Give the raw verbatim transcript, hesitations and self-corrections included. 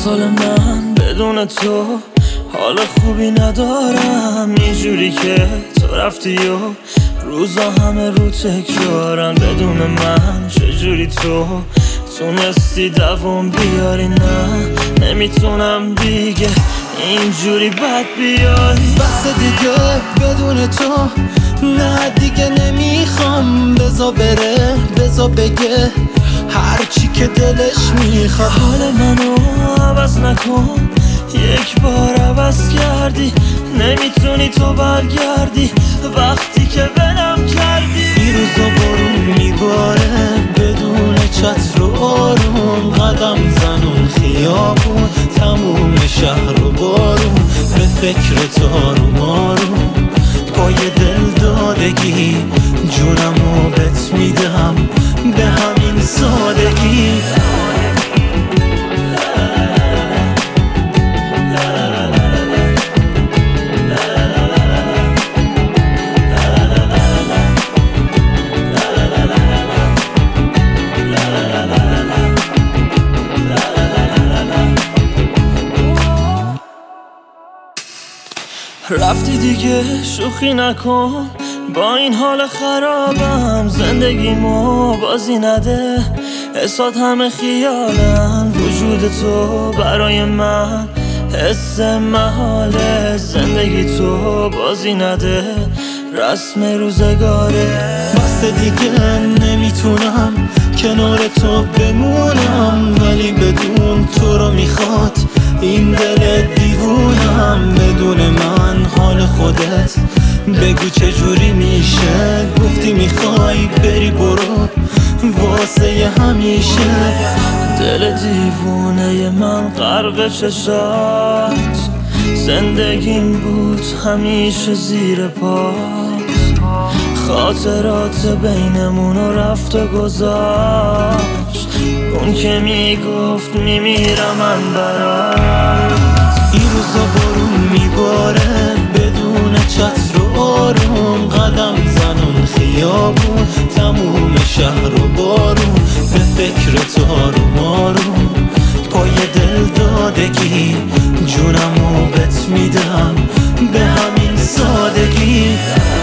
سال من بدون تو حال خوبی ندارم، اینجوری که تو رفتی و روزا همه رو تکرارن. بدون من چجوری تو تونستی دوام بیاری؟ نه نمیتونم دیگه اینجوری بد بیاری. بس دیگه بدون تو، نه دیگه نمیخوام. بزا بره بزا بگه هرچی که دلش میخواد. حال منو عوض نکن، یک بار عوض کردی، نمیتونی تو برگردی وقتی که ولم کردی. این روزا بارون میباره بدون چتر و آروم، قدم زنون خیابون تموم شهر و بارون، به فکر تارو مارون پای دل دادگی جونمو بت میدم به همین سادگی. رفتی دیگه شوخی نکن با این حال خرابم، زندگیمو بازی نده، حسات همه خیالن. وجود تو برای من حس محاله، زندگی تو بازی نده، رسم روزگاره. بس دیگه نمیتونم کنار تو بمونم، ولی بدون تو رو میخواد این دل دیوونم. بدون من حال خودت بگو چجوری میشه، گفتی میخوای بری برو واسه همیشه. دل دیوونه من غرق چشات، زندگیم بود همیشه زیر پات، خاطرات بینمونو رفت و گذاشت، اون که میگفت میمیرم من برات. این روزا بارون میباره بدون چتر و آروم، قدم زنون خیابون تموم شهر و بارون، به فکر تارو مارون پای دل دادگی جونمو بت میدم به همین سادگی.